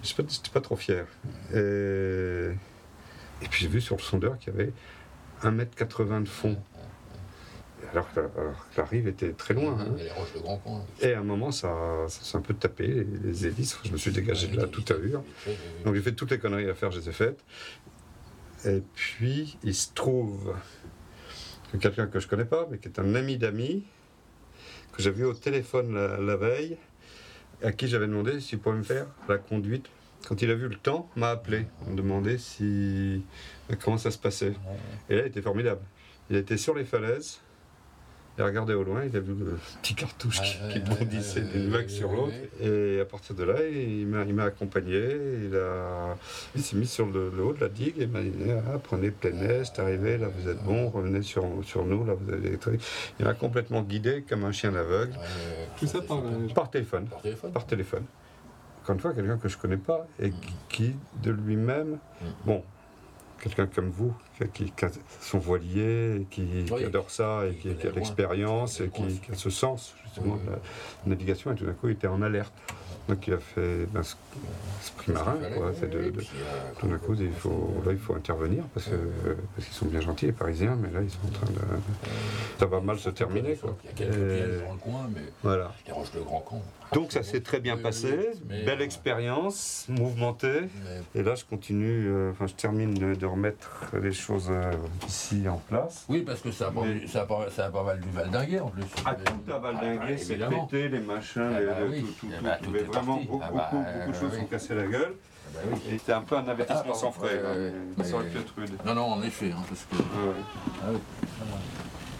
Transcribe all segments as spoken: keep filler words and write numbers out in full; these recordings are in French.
j'étais pas, j'étais pas trop fier. Et, et puis j'ai vu sur le sondeur qu'il y avait un mètre quatre-vingts de fond. Alors que, alors que la rive était très loin. Hein. Les roches de Grand Coin. Et à un moment, ça, ça s'est un peu tapé, les, les hélices. Je me suis dégagé de là tout à l'heure. Donc j'ai fait toutes les conneries à faire, je les ai faites. Et puis, il se trouve que quelqu'un que je connais pas, mais qui est un ami d'amis, que j'ai vu au téléphone la, la veille, à qui j'avais demandé s'il pouvait me faire la conduite. Quand il a vu le temps, m'a appelé, me demandait si, comment ça se passait. Et là, il était formidable. Il était sur les falaises, il a regardé au loin, il a vu le petit cartouche qui, qui bondissait d'une vague sur l'autre. Et à partir de là, il m'a, il m'a accompagné, il, a, il s'est mis sur le, le haut de la digue et m'a dit ah, prenez plein air, c'est arrivé, là vous êtes bon, revenez sur, sur nous, là vous avez des trucs. Il m'a complètement guidé comme un chien aveugle. Tout ça par, par téléphone. Par téléphone. Par téléphone. Encore une fois, quelqu'un que je ne connais pas et qui, qui de lui-même, bon, quelqu'un comme vous, qui, qui a son voilier, qui, oui, qui adore ça, et qui, qui a l'expérience, et qui, qui a ce sens, justement, de la navigation, et tout d'un coup, il était en alerte. Donc il a fait ben, ce, ce prix marin, quoi. C'est de, de, tout d'un coup, il faut, là, il faut intervenir, parce, que, parce qu'ils sont bien gentils, les Parisiens, mais là, ils sont en train de... Ça va mal se terminer, quoi. Il y a quelques pièges dans le coin, mais voilà. Les roches de Grand Camp. Donc ça s'est très bien passé, belle expérience, mouvementée, et là, je continue, euh, enfin, je termine de, de remettre les choses euh, ici en place. Oui, parce que ça a pas, mais... ça a pas, ça a pas mal du valdinguer, en plus. Ah, tout a valdingué, c'est pété, les machins, ah, bah, les, oui. tout, tout, ah, bah, tout, tout vraiment beaucoup, ah, bah, beaucoup, beaucoup de choses euh, sont cassées la gueule. Ah, bah, oui. Et c'était un peu un avertissement ah, sans frais, euh, hein, ça aurait pu être rude. Non, non, en effet, hein, parce que... Ah, ouais. Ah, oui. Ah, ouais.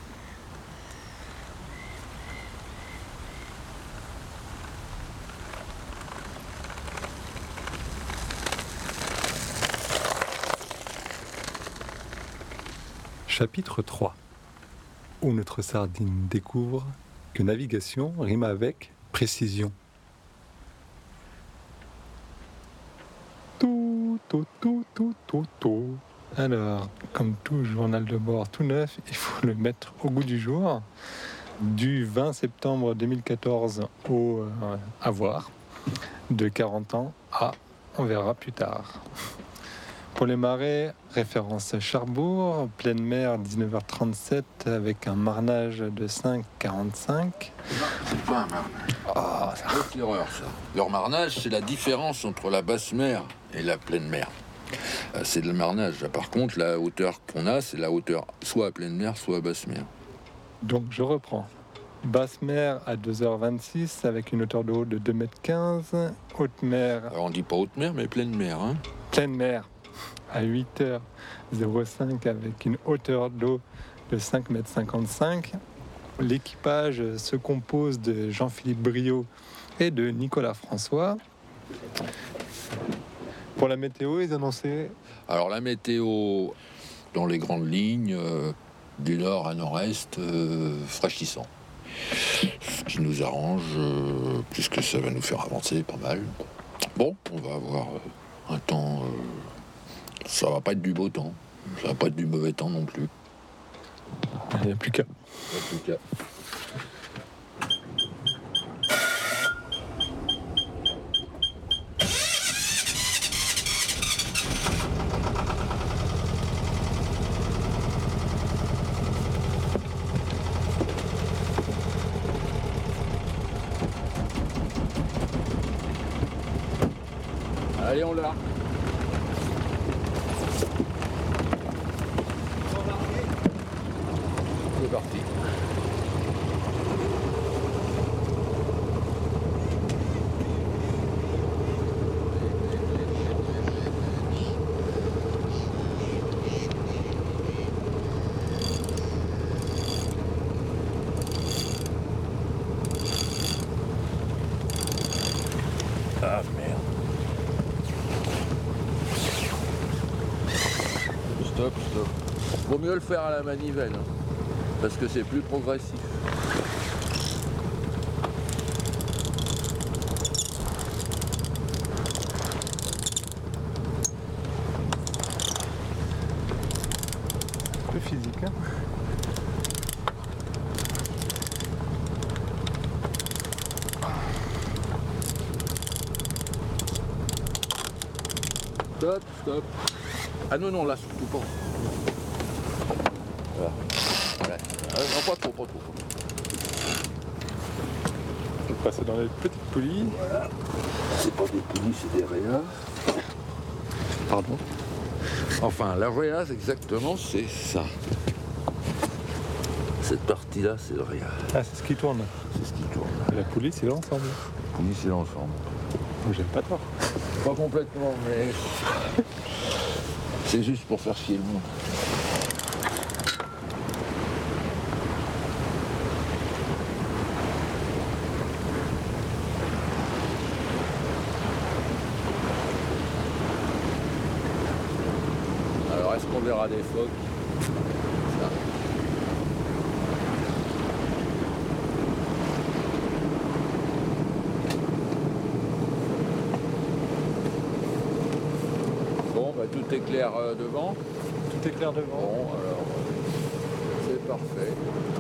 Chapitre trois, où notre sardine découvre que navigation rime avec précision. Tout, tout, tout, tout, tout, tout. Alors, comme tout journal de bord tout neuf, il faut le mettre au goût du jour. Du vingt septembre deux mille quatorze au euh, à voir, de quarante ans à on verra plus tard. Pour les marées, référence Cherbourg, pleine mer dix-neuf heures trente-sept avec un marnage de cinq virgule quarante-cinq. C'est pas un marnage. Ah, c'est une autre erreur, ça. Leur marnage, c'est la différence entre la basse mer et la pleine mer. Euh, c'est le marnage. Par contre, la hauteur qu'on a, c'est la hauteur soit à pleine mer, soit à basse mer. Donc, je reprends. Basse mer à deux heures vingt-six avec une hauteur d'eau de deux mètres quinze. Haute mer... Alors, on dit pas haute mer, mais pleine mer, hein. Pleine mer à huit heures cinq avec une hauteur d'eau de cinq mètres cinquante-cinq. L'équipage se compose de Jean-Philippe Briot et de Nicolas François. Pour la météo, ils annonçaient... Alors la météo, dans les grandes lignes, euh, du nord à nord-est, euh, fraîchissant. Ce qui nous arrange, euh, puisque ça va nous faire avancer pas mal. Bon, on va avoir euh, un temps... Euh, ça va pas être du beau temps, ça va pas être du mauvais temps non plus. Il n'y a plus qu'à. Il n'y a plus qu'à. Allez, on l'a. C'est parti. Ah merde. Stop, stop. Vaut mieux le faire à la manivelle, hein, parce que c'est plus progressif. Un peu physique, hein. Stop, stop. Ah non, non, là, surtout pas. Voilà. Voilà. Euh, non, pas trop, pas trop. On va passer dans les petites poulies. Voilà. C'est pas des poulies, c'est des réas. Pardon. Enfin, la réa, exactement, c'est ça. Cette partie-là, c'est le réa. Ah, c'est ce qui tourne. C'est ce qui tourne. Et la poulie, c'est l'ensemble. La poulie, c'est l'ensemble. Moi, j'aime pas tort. Pas complètement, mais c'est juste pour faire chier le monde. Alors, est-ce qu'on verra des phoques? Ça. Bon, bah, tout est clair euh, devant. Tout est clair devant. Bon, alors, c'est parfait.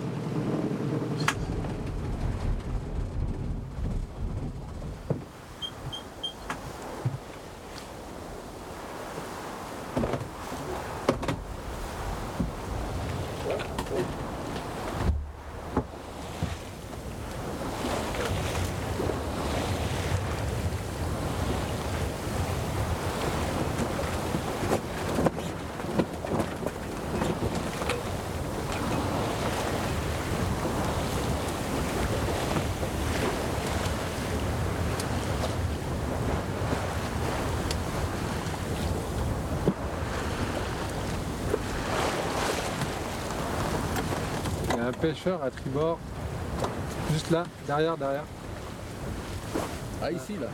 Il y a un pêcheur à tribord. Juste là, derrière, derrière. Ah, ici, là.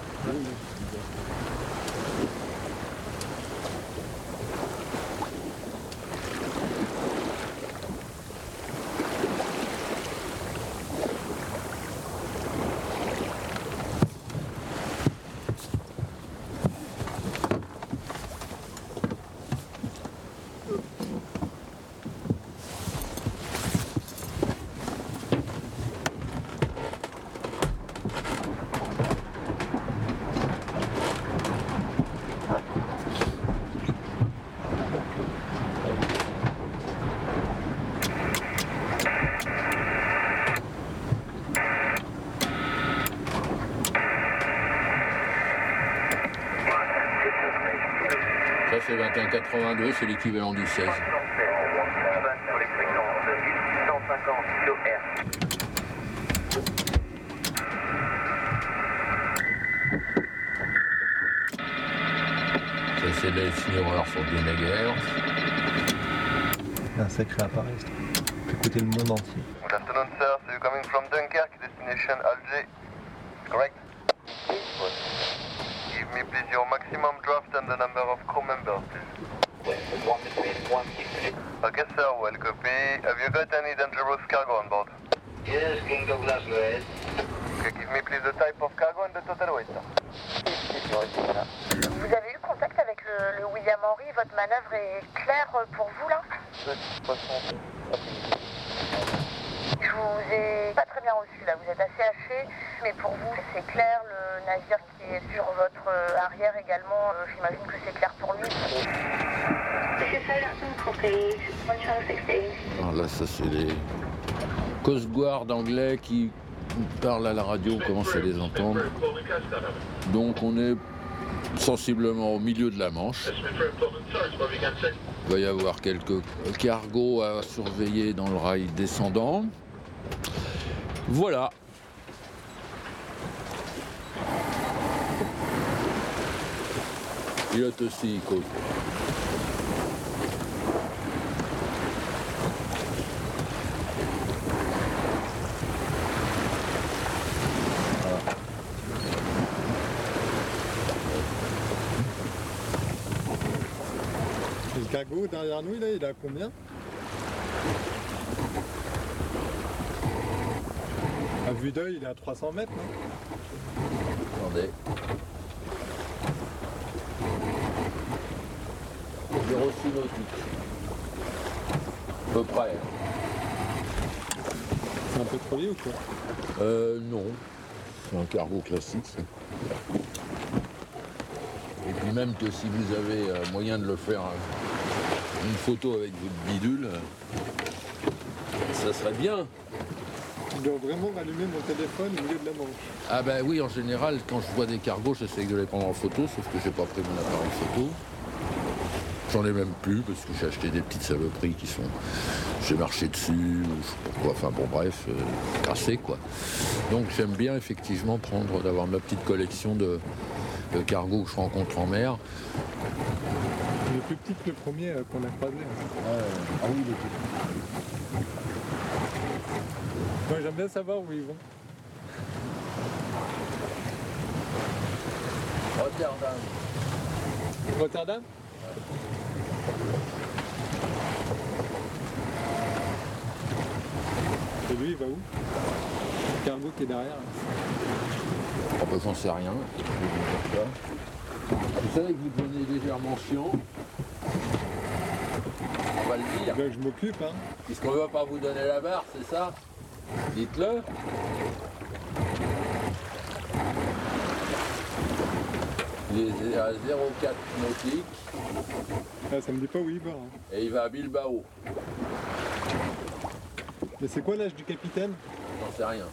Ça, c'est vingt et un quatre-vingt-deux, c'est l'équivalent du seize. Sur les fréquences de mille six cent cinquante kilohertz. Ça, c'est les Signoreurs sur deux mégahertz. Un sacré appareil, ça fait écouter le monde entier. Good afternoon, sir. So you're coming from Dunkirk, destination Alger. Correct? Give me please your maximum draft and the number of crew members, please. Okay, sir. Well copy. Have you got any dangerous cargo on board? Yes, King Douglas, go ahead. Okay, give me please the type of cargo and the total weight, sir. Vous avez eu contact avec le, le William Henry, votre manœuvre est claire pour vous là? Je vous ai pas très bien reçu là, vous êtes assez haché, mais pour vous c'est clair, le navire qui est sur votre arrière également, euh, j'imagine que c'est clair pour lui. Alors là, ça, c'est les Coast Guard anglais qui parlent à la radio, on commence à les entendre. Donc on est sensiblement au milieu de la Manche. Il va y avoir quelques cargos à surveiller dans le rail descendant. Voilà. Pilote aussi, côte. Et le cargo derrière nous, là, il a combien? À vue d'œil, il est à trois cents mètres, non? Attendez. zéro six nautique. À peu près. C'est un peu trop lié ou quoi? Euh, non. C'est un cargo classique, ça. Et puis puis même que si vous avez euh, moyen de le faire, euh, une photo avec votre bidule, euh, ça serait bien. Je dois vraiment rallumer mon téléphone au milieu de la Manche. Ah ben oui, en général, quand je vois des cargos, j'essaie de les prendre en photo, sauf que j'ai pas pris mon appareil photo. J'en ai même plus, parce que j'ai acheté des petites saloperies qui sont... J'ai marché dessus, ou je sais pas quoi, enfin bon bref, euh, cassé quoi. Donc j'aime bien effectivement prendre, d'avoir ma petite collection de, de cargos que je rencontre en mer. Il est plus petit que le premier euh, qu'on a croisé. Euh, ah oui, il est petit. Moi j'aime bien savoir où ils vont. Rotterdam. Rotterdam ? Et lui il va où? Le cargo qui est derrière. Là. Oh ben j'en sais rien, je vais vous dire ça. Vous savez que vous devenez légèrement chiant. On va le dire. Ben, je m'occupe hein. Puisqu'on ne va pas vous donner la barre, c'est ça? Dites-le. Il est à zéro virgule quatre nautique Ah, ça me dit pas où il va. Hein. et il va à Bilbao. Mais c'est quoi l'âge du capitaine? J'en sais rien.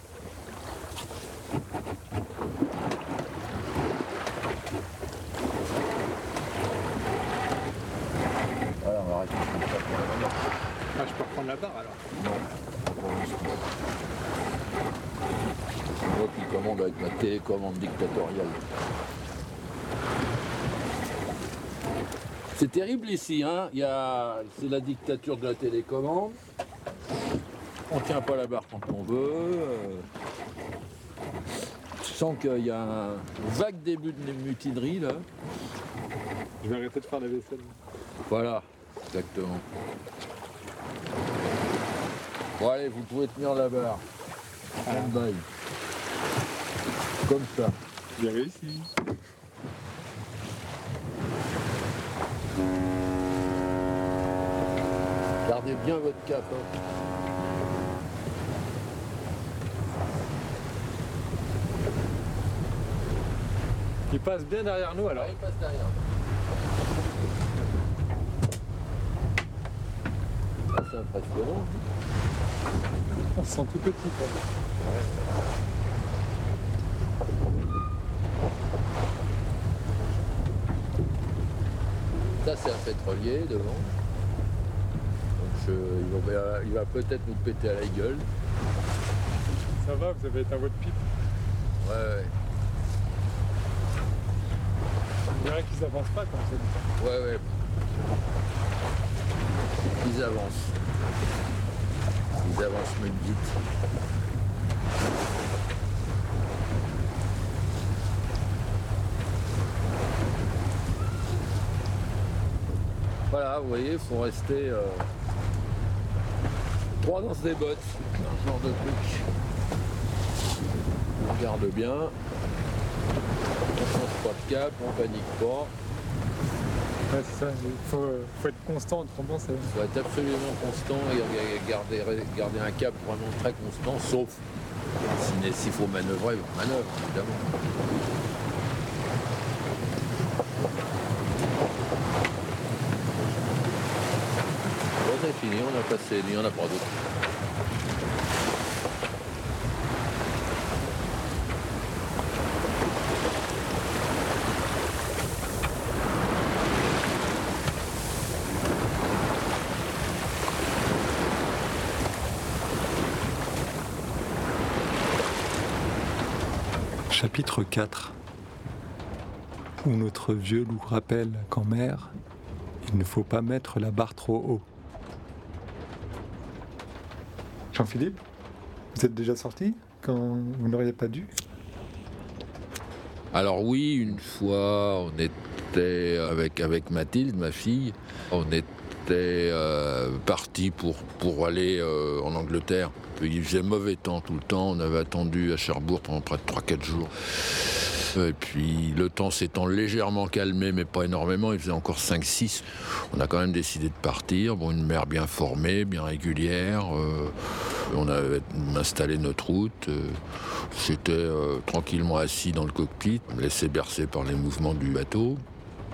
Voilà, on va arrêter de faire ça pour le moment. Ah, je peux reprendre la barre alors. Non. C'est moi qui commande avec ma télécommande dictatoriale. C'est terrible ici, hein. Il y a... C'est la dictature de la télécommande. On tient pas la barre quand on veut. Je sens qu'il y a un vague début de mutinerie là. Je vais arrêter de faire la vaisselle. Voilà, exactement. Bon allez, vous pouvez tenir la barre. Stand-by. Comme ça. J'ai réussi. Gardez bien votre cap. Hein. Il passe bien derrière nous alors. Il passe derrière. Ah, c'est impressionnant. On se sent tout petit quoi. Ça c'est un pétrolier devant. Donc je- il va, il va peut-être nous péter à la gueule. Ça va, vous avez éteint votre pipe. Ouais, ouais. Il y en a qui s'avancent pas comme ça. Ouais, ouais. Ils avancent. Ils avancent même vite. Voilà, vous voyez, il faut rester euh, droit dans ses bottes. Un genre de truc. On regarde bien. On change pas de cap, on panique pas. Ouais, c'est ça, il faut, euh, faut être constant, autrement c'est... Il faut être absolument constant et garder, garder un cap vraiment très constant, sauf si- s'il faut manœuvrer, on manœuvre, évidemment. Bon, c'est fini, on a passé, il n'y en a pas d'autres. Chapitre quatre, où notre vieux loup rappelle qu'en mer, il ne faut pas mettre la barre trop haut. Jean-Philippe, vous êtes déjà sorti quand vous n'auriez pas dû? Alors oui, une fois, on était avec, avec Mathilde, ma fille, on était euh, parti pour, pour aller euh, en Angleterre. Il faisait mauvais temps tout le temps, on avait attendu à Cherbourg pendant près de trois quatre jours. Et puis le temps s'étant légèrement calmé, mais pas énormément, il faisait encore cinq six. On a quand même décidé de partir. Bon, une mer bien formée, bien régulière. Euh, on avait installé notre route. Euh, J'étais euh, tranquillement assis dans le cockpit, me laissé bercer par les mouvements du bateau.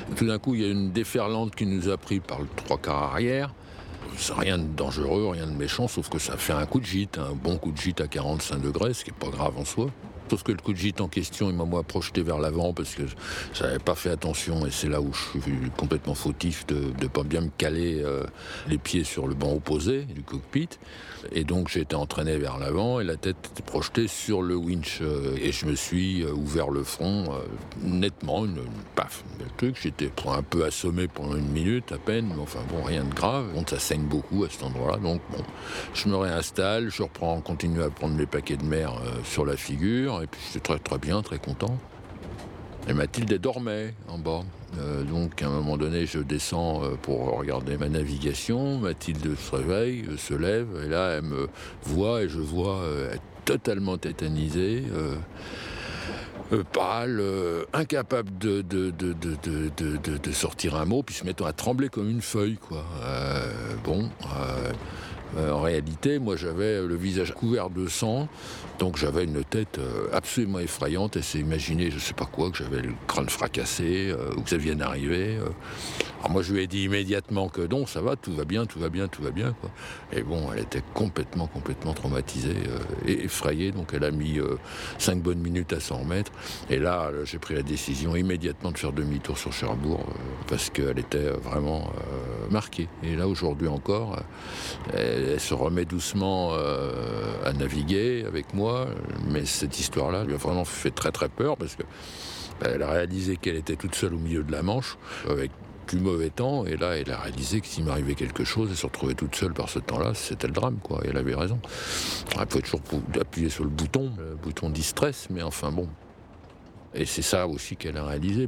Tout d'un coup, il y a une déferlante qui nous a pris par le trois quarts arrière. C'est rien de dangereux, rien de méchant, sauf que ça fait un coup de gîte, un bon coup de gîte à quarante-cinq degrés, ce qui n'est pas grave en soi. Sauf que le coup de gîte en question, il m'a moi projeté vers l'avant parce que je n'avais pas fait attention et c'est là où je suis complètement fautif de ne pas bien me caler euh, les pieds sur le banc opposé du cockpit. Et donc j'ai été entraîné vers l'avant et la tête était projetée sur le winch euh, et je me suis euh, ouvert le front euh, nettement, une, une paf, le truc. J'étais un peu assommé pendant une minute à peine, mais enfin bon, rien de grave. Bon, ça saigne beaucoup à cet endroit-là, donc bon, je me réinstalle, je reprends, continue à prendre mes paquets de mer euh, sur la figure. Et puis j'étais très très bien, très content. Et Mathilde elle dormait en bas. Euh, donc à un moment donné, je descends euh, pour regarder ma navigation. Mathilde se réveille, euh, se lève, et là elle me voit et je vois euh, être totalement tétanisée, euh, euh, pâle, euh, incapable de, de, de, de, de, de, de, de sortir un mot, puis se mettant à trembler comme une feuille, quoi. Euh, bon. Euh, Euh, en réalité, moi j'avais le visage couvert de sang, donc j'avais une tête euh, absolument effrayante et c'est imaginer, je sais pas quoi, que j'avais le crâne fracassé, euh, ou que ça vienne d'arriver. Euh. Alors moi je lui ai dit immédiatement que non, ça va, tout va bien, tout va bien, tout va bien, quoi. Et bon, elle était complètement, complètement traumatisée euh, et effrayée, donc elle a mis euh, cinq bonnes minutes à s'en remettre. Et là, j'ai pris la décision immédiatement de faire demi-tour sur Cherbourg euh, parce qu'elle était vraiment euh, marquée. Et là, aujourd'hui encore, elle, elle se remet doucement euh, à naviguer avec moi, mais cette histoire-là lui a vraiment fait très très peur parce que bah, elle a réalisé qu'elle était toute seule au milieu de la Manche avec du mauvais temps, et là elle a réalisé que s'il m'arrivait quelque chose, elle se retrouvait toute seule par ce temps-là, c'était le drame, quoi, et elle avait raison. Il faut toujours appuyer sur le bouton, le bouton distress, mais enfin bon. Et c'est ça aussi qu'elle a réalisé.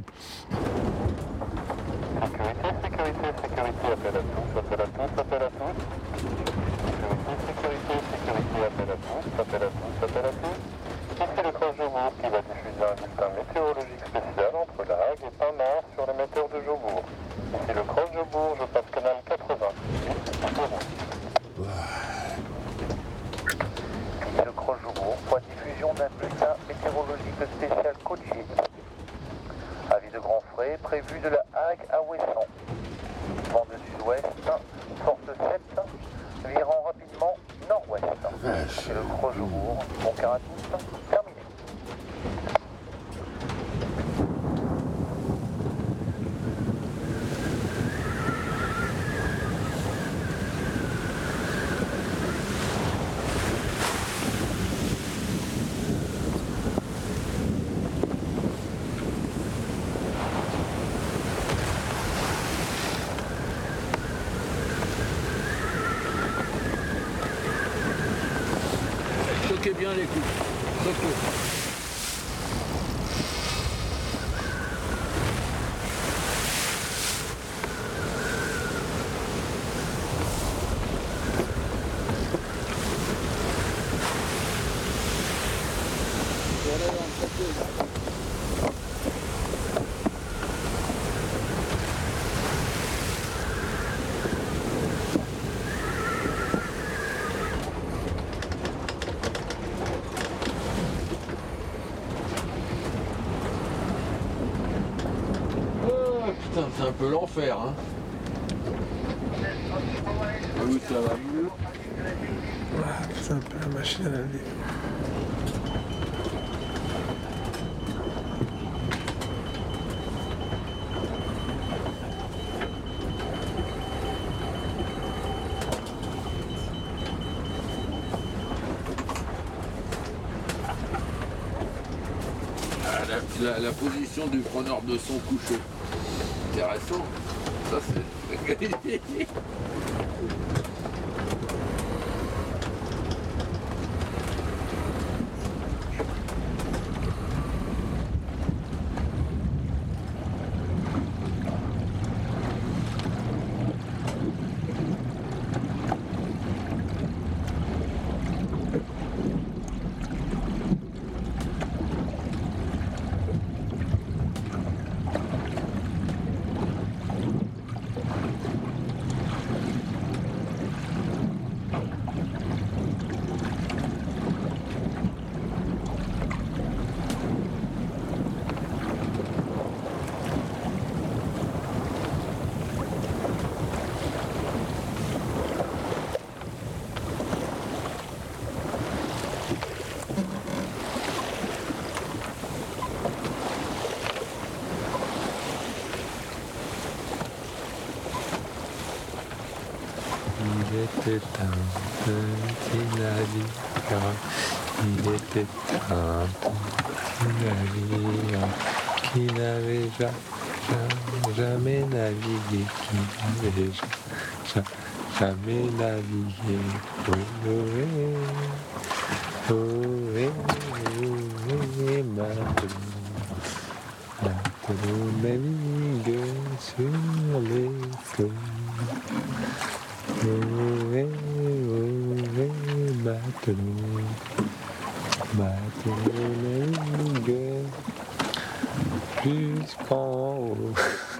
Sécurité, sécurité, sécurité, appel à tous, appel à tous, appel à tous. Sécurité, sécurité, appel à tous, appel à tous, appel à tous. Ici le Cross Jobourg qui va diffuser un bulletin météorologique spécial entre La Hague et Pinard sur l'émetteur de Jobourg. Ici le Cross Jobourg, je passe canal quatre-vingts. Ici le Cross Jobourg pour la diffusion d'un bulletin météorologique spécial côtier. Avis de grand frais prévu de La Hague à Ouessant. Vent de sud-ouest, force sept, virant rapidement nord-ouest. C'est le Cross Jobourg, bon quart à tous, terminé. Toquez bien les coups. Toquez. Putain, c'est un peu l'enfer, hein. Oui, ça va mieux. Voilà, c'est un peu la machine à laver. Ah, la, la, la position du preneur de son couché. Intéressant. Ça, c'est... était un petit navire, il était un petit navire qui n'avait ja- ja- jamais navigué, qui n'avait ja- ja- jamais navigué. Oh, oh, oh, oh, oh, oh, matelot, matelot navigue sur les flots. Oh, eh, oh, eh, matelot, matelot navigue jusqu'en haut.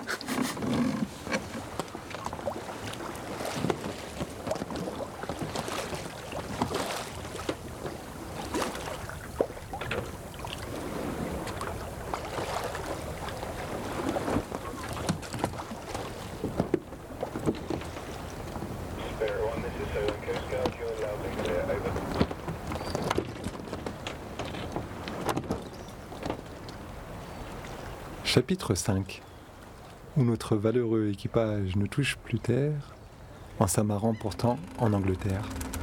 Chapitre cinq, où notre valeureux équipage ne touche plus terre, en s'amarrant pourtant en Angleterre.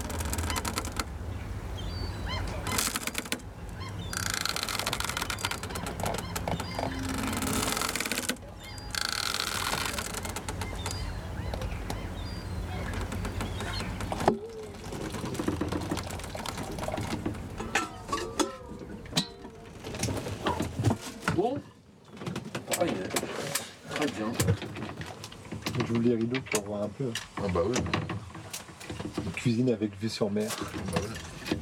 Bon, très bien. Très bien. J'ouvre les rideaux pour voir un peu. Ah bah oui. Une cuisine avec vue sur mer. Ah bah oui.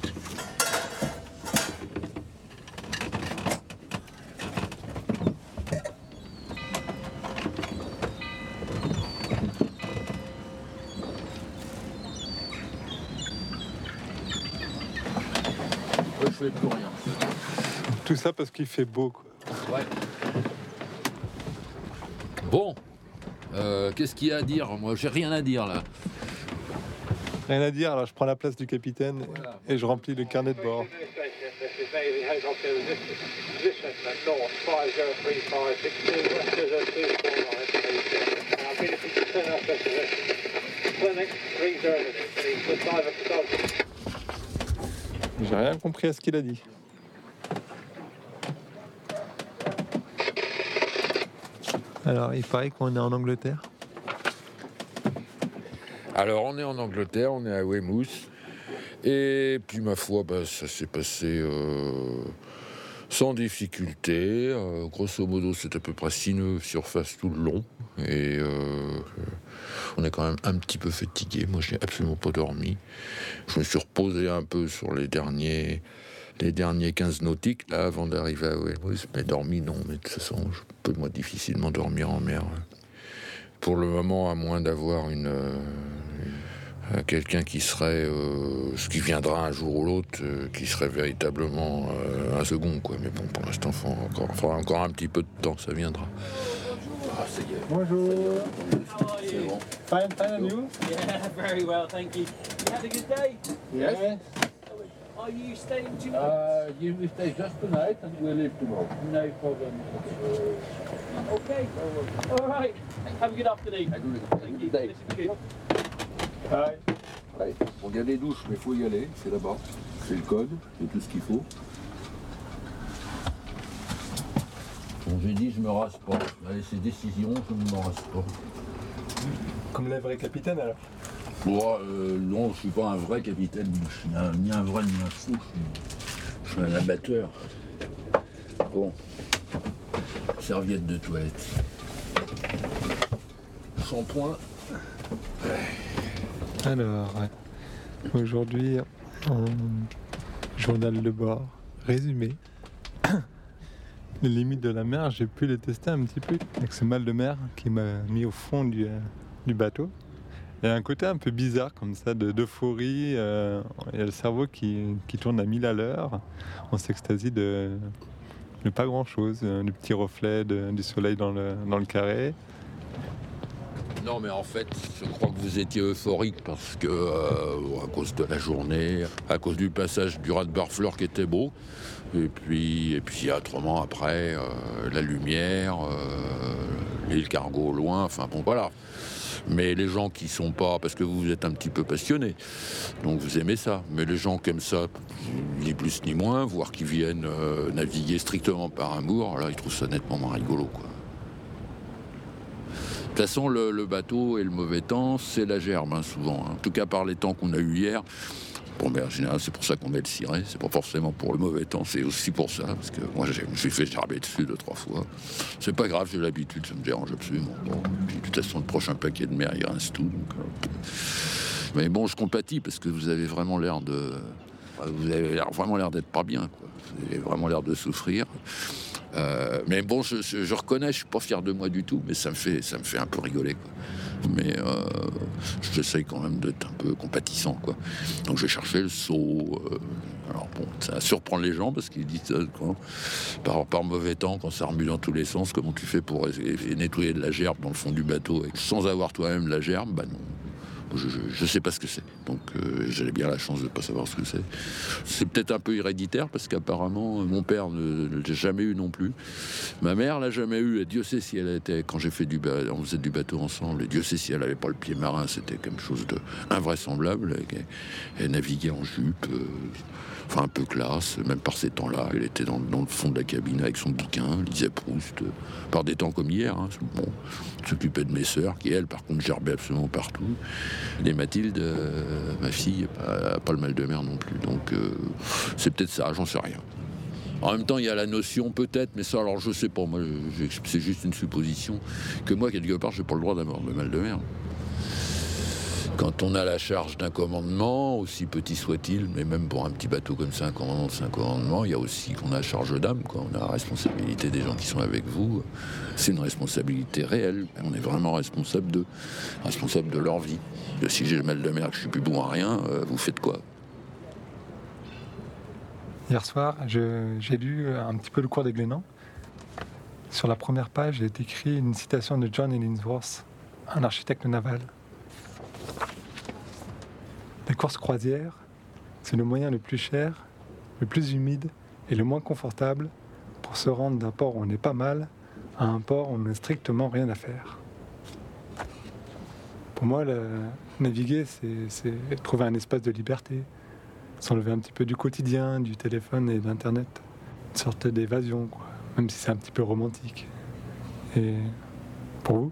Ouais, je fais plus rien. Tout ça parce qu'il fait beau, quoi. Ouais. Bon, euh, qu'est-ce qu'il y a à dire? Moi, j'ai rien à dire là. Rien à dire, alors je prends la place du capitaine Voilà. et je remplis le carnet de bord. J'ai rien compris à ce qu'il a dit. Alors, il paraît qu'on est en Angleterre. Alors, on est en Angleterre, on est à Weymouth. Et puis, ma foi, bah, ça s'est passé euh, sans difficulté. Euh, grosso modo, c'est à peu près six nœuds surface tout le long. Et euh, on est quand même un petit peu fatigué. Moi, je n'ai absolument pas dormi. Je me suis reposé un peu sur les derniers... les derniers quinze nautiques, là, avant d'arriver à Weymouth. Mais dormi, non. Mais de toute façon, je peux, moi, difficilement dormir en mer. Pour le moment, à moins d'avoir une... Euh, quelqu'un qui serait, euh, ce qui viendra un jour ou l'autre, euh, qui serait véritablement euh, un second, quoi. Mais bon, pour l'instant, il faudra encore, faudra encore un petit peu de temps, ça viendra. Ah, ça y est. Bonjour. C'est bon. Fine, fine, and you? Yeah, very well, thank you. You had a good day? Yes. Are you staying two nights? Uh, you will stay just tonight and we'll leave tomorrow. No problem. Okay. All right. Have a good afternoon. Thank you. Day. This is good. Bye. Ouais. Bon, il y a des douches, mais il faut y aller, c'est là-bas. C'est le code, c'est tout ce qu'il faut. Bon, j'ai dit, je me rase pas. Allez, c'est décision, je ne me rase pas. Comme le vrai capitaine, alors. Bon, euh, non, je suis pas un vrai capitaine, je suis un- ni un vrai ni un fou, je suis, je suis un abatteur. Bon, serviette de toilette. Shampoing. Alors, ouais. Aujourd'hui, en journal de bord, résumé. Les limites de la mer, j'ai pu les tester un petit peu avec ce mal de mer qui m'a mis au fond du, euh, du bateau. Il y a un côté un peu bizarre comme ça, de, d'euphorie. Euh, il y a le cerveau qui, qui tourne à mille à l'heure. On s'extasie de, de pas grand-chose, euh, du petit reflet de- du soleil dans le, dans le carré. Non, mais en fait, je crois que vous étiez euphorique parce que, euh, à cause de la journée, à cause du passage du raz de Barfleur qui était beau, et puis, et puis autrement après, euh, la lumière, euh, l'île Cargo au loin, enfin bon, voilà. Mais les gens qui sont pas, parce que vous êtes un petit peu passionné, donc vous aimez ça. Mais les gens qui aiment ça, ni plus ni moins, voire qui viennent euh, naviguer strictement par amour, là, ils trouvent ça nettement moins rigolo, quoi. De toute façon, le, le bateau et le mauvais temps, c'est la gerbe, hein, souvent. Hein. En tout cas, par les temps qu'on a eu hier. Bon, mais en général, c'est pour ça qu'on met le ciré. C'est pas forcément pour le mauvais temps, c'est aussi pour ça. Parce que moi, j'ai, je me suis fait gerber dessus deux, trois fois. C'est pas grave, j'ai l'habitude, ça me dérange absolument. Bon, puis, de toute façon, le prochain paquet de mer, il rince tout. Donc, euh... Mais bon, je compatis parce que vous avez vraiment l'air de. Vous avez l'air, vraiment l'air d'être pas bien, quoi. Vous avez vraiment l'air de souffrir. Euh, mais bon, je, je, je reconnais, je suis pas fier de moi du tout, mais ça me fait, ça me fait un peu rigoler, quoi. Mais euh, j'essaye quand même d'être un peu compatissant, quoi. Donc je vais chercher le seau. Euh, alors bon, ça surprend les gens parce qu'ils disent quoi, par, par mauvais temps, quand ça remue dans tous les sens, comment tu fais pour nettoyer de la gerbe dans le fond du bateau et sans avoir toi-même la gerbe? Bah non. Je ne sais pas ce que c'est, donc euh, j'avais bien la chance de ne pas savoir ce que c'est. C'est peut-être un peu héréditaire, parce qu'apparemment, mon père ne, ne l'a jamais eu non plus. Ma mère l'a jamais eu, et Dieu sait si elle était, quand j'ai fait du bateau, on faisait du bateau ensemble, et Dieu sait si elle n'avait pas le pied marin, c'était quelque chose d'invraisemblable. Elle, elle naviguait en jupe, euh, enfin un peu classe, même par ces temps-là. Elle était dans, dans le fond de la cabine avec son bouquin, lisait Proust, euh, par des temps comme hier. Hein, bon, s'occupait de mes sœurs, qui elles, par contre, gerbaient absolument partout. Et Mathilde, euh, ma fille, n'a pas, pas le mal de mer non plus. Donc euh, c'est peut-être ça, j'en sais rien. En même temps, il y a la notion, peut-être, mais ça, alors je sais pas, moi, je, je, c'est juste une supposition, que moi, quelque part, j'ai pas le droit d'avoir le mal de mer. Quand on a la charge d'un commandement, aussi petit soit-il, mais même pour un petit bateau comme ça, un commandement, c'est un commandement, il y a aussi qu'on a la charge d'âme, quoi. On a la responsabilité des gens qui sont avec vous. C'est une responsabilité réelle. On est vraiment responsable de, responsable de leur vie. De, si j'ai le mal de mer, que je suis plus bon à rien, euh, vous faites quoi? Hier soir, je, j'ai lu un petit peu le cours des Glénans. Sur la première page est écrit une citation de John Illingsworth, un architecte naval. La course croisière, c'est le moyen le plus cher, le plus humide et le moins confortable pour se rendre d'un port où on est pas mal à un port où on n'a strictement rien à faire. Pour moi, la, naviguer, c'est, c'est trouver un espace de liberté, s'enlever un petit peu du quotidien, du téléphone et d'Internet. Une sorte d'évasion, quoi, même si c'est un petit peu romantique. Et pour vous ?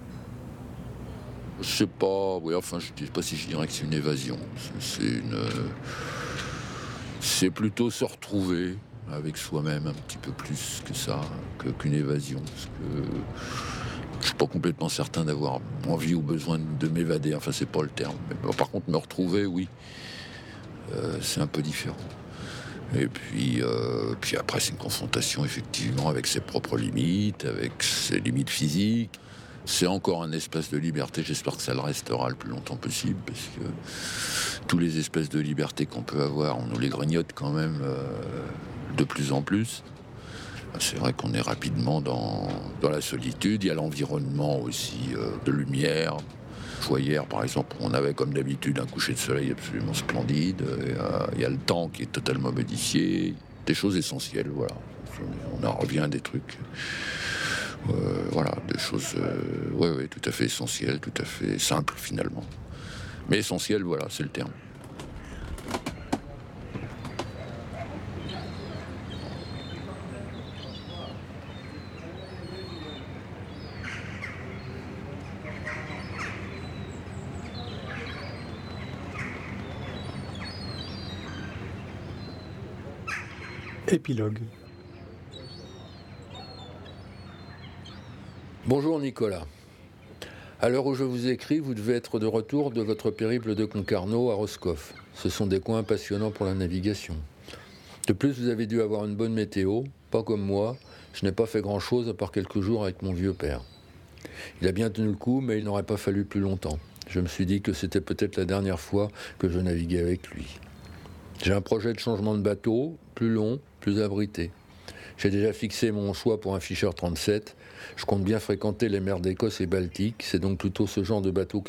Je sais pas, oui, enfin, je sais pas si je dirais que c'est une évasion. C'est, c'est une. Euh, c'est plutôt se retrouver avec soi-même un petit peu plus que ça, que, qu'une évasion. Parce que je suis pas complètement certain d'avoir envie ou besoin de m'évader. Enfin, c'est pas le terme. Mais, par contre, me retrouver, oui, euh, c'est un peu différent. Et puis, euh, puis après, c'est une confrontation effectivement avec ses propres limites, avec ses limites physiques. C'est encore un espace de liberté, j'espère que ça le restera le plus longtemps possible, parce que tous les espaces de liberté qu'on peut avoir, on nous les grignote quand même euh, de plus en plus. C'est vrai qu'on est rapidement dans, dans la solitude, il y a l'environnement aussi euh, de lumière. Hier, par exemple, on avait comme d'habitude un coucher de soleil absolument splendide, et, euh, il y a le temps qui est totalement modifié, des choses essentielles, voilà. On en revient à des trucs... Euh, voilà, des choses euh, ouais, ouais, tout à fait essentielles, tout à fait simples finalement. Mais essentielles, voilà, c'est le terme. Épilogue. Bonjour Nicolas. À l'heure où je vous écris, vous devez être de retour de votre périple de Concarneau à Roscoff. Ce sont des coins passionnants pour la navigation. De plus, vous avez dû avoir une bonne météo, pas comme moi. Je n'ai pas fait grand-chose à part quelques jours avec mon vieux père. Il a bien tenu le coup, mais il n'aurait pas fallu plus longtemps. Je me suis dit que c'était peut-être la dernière fois que je naviguais avec lui. J'ai un projet de changement de bateau, plus long, plus abrité. J'ai déjà fixé mon choix pour un Fischer trente-sept. Je compte bien fréquenter les mers d'Écosse et Baltique. C'est donc plutôt ce genre de bateau